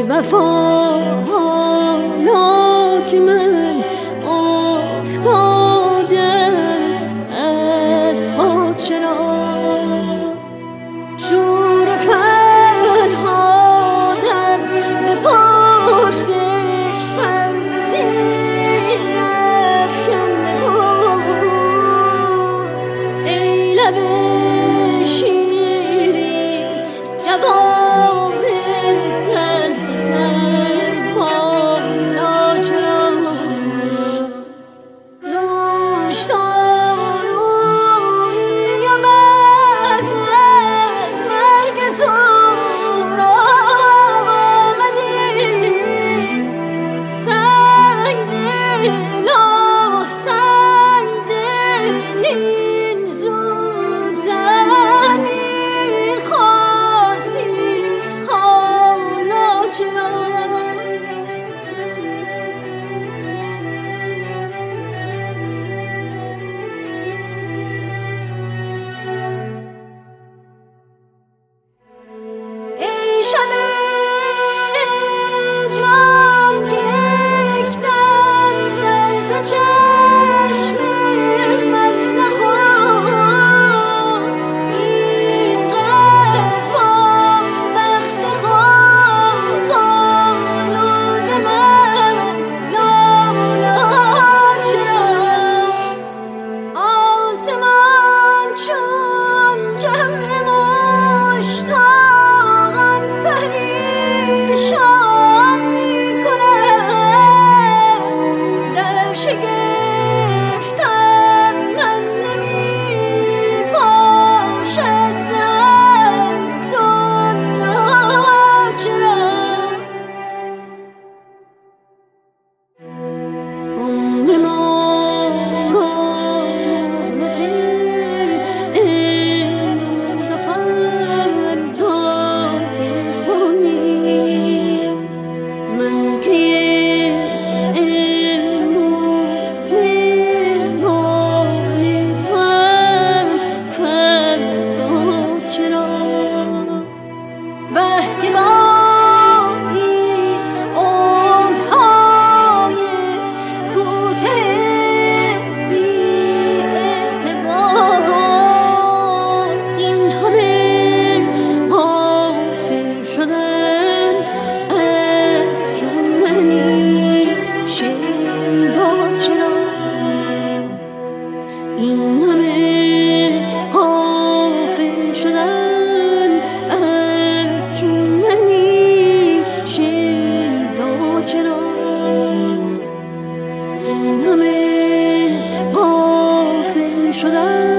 وفا حالا که من افتادم از پا چرا شور فرهادم به پشتش سر زیر افکنده بود ای لب شیرین جواب تلخ سر حالا چرا نوشداروی آمد از مرگ سهراب آمدی سنگ دل سنگ دل این زود زنی خواستی حالا چرا ای شب جان یک دم در تو چشم من نخورد اینقدر با بخت خواب آلود من لالا چرا آسمان چون جمع مشتاقان پریشان می‌کند در شگفتم من نمی‌پاشد زن دنیا چرا عمر ما را مانده امروز و فردا تو نیست من که امروز مهمان توام فردا چرا وه که با این عمرهای کوته بی اعتبار این همه غافل شدن از چون منی شیدا چرا این همه غافل شدن از چون منی شیدا چرا این همه غافل شدن